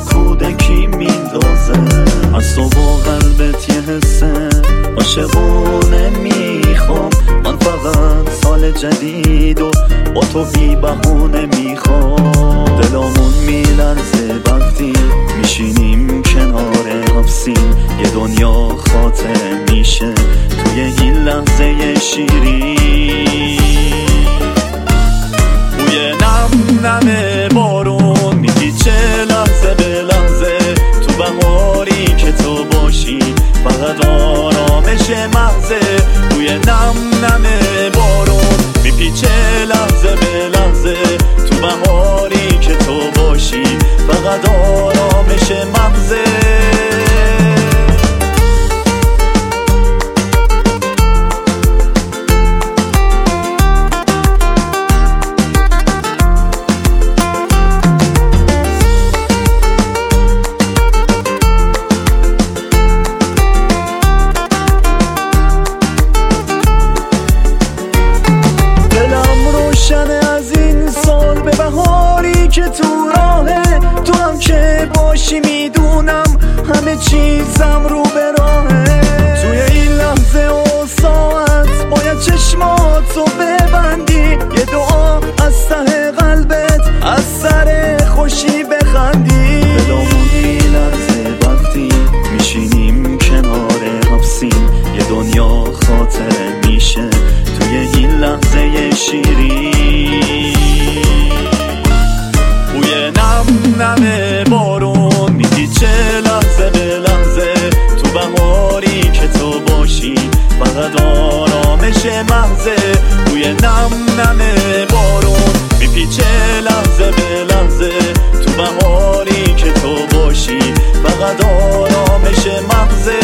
کودکی میندازه. از تو با قلبت یه حسه عاشقونه میخوام، من فقط سال جدید و با تو بی بهونه میخوام. دلامون میلرزه وقتی میشینیم کنار حبسین، یه دنیا خاطره میشه توی این لحظه شیرین. بوی نم نم بارون میپیچه لحظه به لحظه، تو بهاری که تو باشی فقط آرامش محضه. بوی نم نم بارون میپیچه لحظه به لحظه، تو بهاری که تو باشی فقط آرامش محضه. از این سال به بهاری که تو راهه، تو هم که باشی میدونم همه چیزم رو به راهه. توی این لحظه و ساعت باید چشماتو ببندی، یه دعا از ته قلبت از سر خوشی بخندی. دلمون میلرزه وقتی میشینیم کنار حبسین، یه دنیا خاطره میشه توی این لحظه شیرین. بوی نم نم بارون میپیچه لحظه به لحظه، تو بهاری که تو باشی فقط آرامش محضه. بوی نم نم بارون میپیچه لحظه به لحظه، تو بهاری که تو باشی فقط آرامش محضه.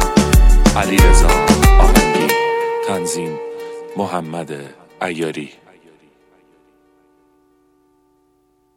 علیرضا آهنگی، تنظیم محمد عیاری.